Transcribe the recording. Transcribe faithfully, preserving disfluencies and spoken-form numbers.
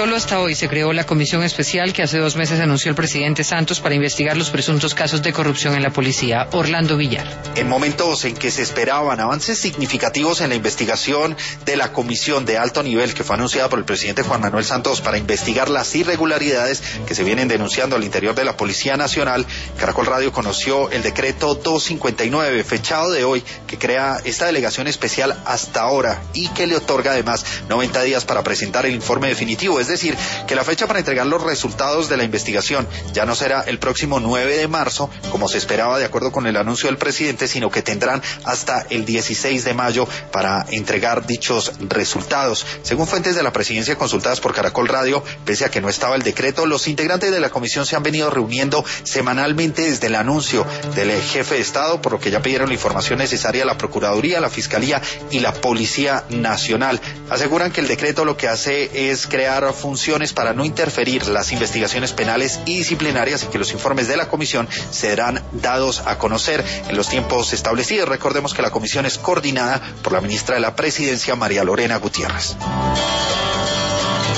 Solo hasta hoy se creó la comisión especial que hace dos meses anunció el presidente Santos para investigar los presuntos casos de corrupción en la policía. Orlando Villar. En momentos en que se esperaban avances significativos en la investigación de la comisión de alto nivel que fue anunciada por el presidente Juan Manuel Santos para investigar las irregularidades que se vienen denunciando al interior de la Policía Nacional, Caracol Radio conoció el decreto doscientos cincuenta y nueve, fechado de hoy, que crea esta delegación especial hasta ahora y que le otorga además noventa días para presentar el informe definitivo, es decir, que la fecha para entregar los resultados de la investigación ya no será el próximo nueve de marzo, como se esperaba de acuerdo con el anuncio del presidente, sino que tendrán hasta el dieciséis de mayo para entregar dichos resultados. Según fuentes de la presidencia consultadas por Caracol Radio, pese a que no estaba el decreto, los integrantes de la comisión se han venido reuniendo semanalmente desde el anuncio del jefe de Estado, por lo que ya pidieron la información necesaria a la Procuraduría, la Fiscalía y la Policía Nacional. Aseguran que el decreto lo que hace es crear funciones para no interferir las investigaciones penales y disciplinarias y que los informes de la comisión serán dados a conocer en los tiempos establecidos. Recordemos que la comisión es coordinada por la ministra de la Presidencia, María Lorena Gutiérrez.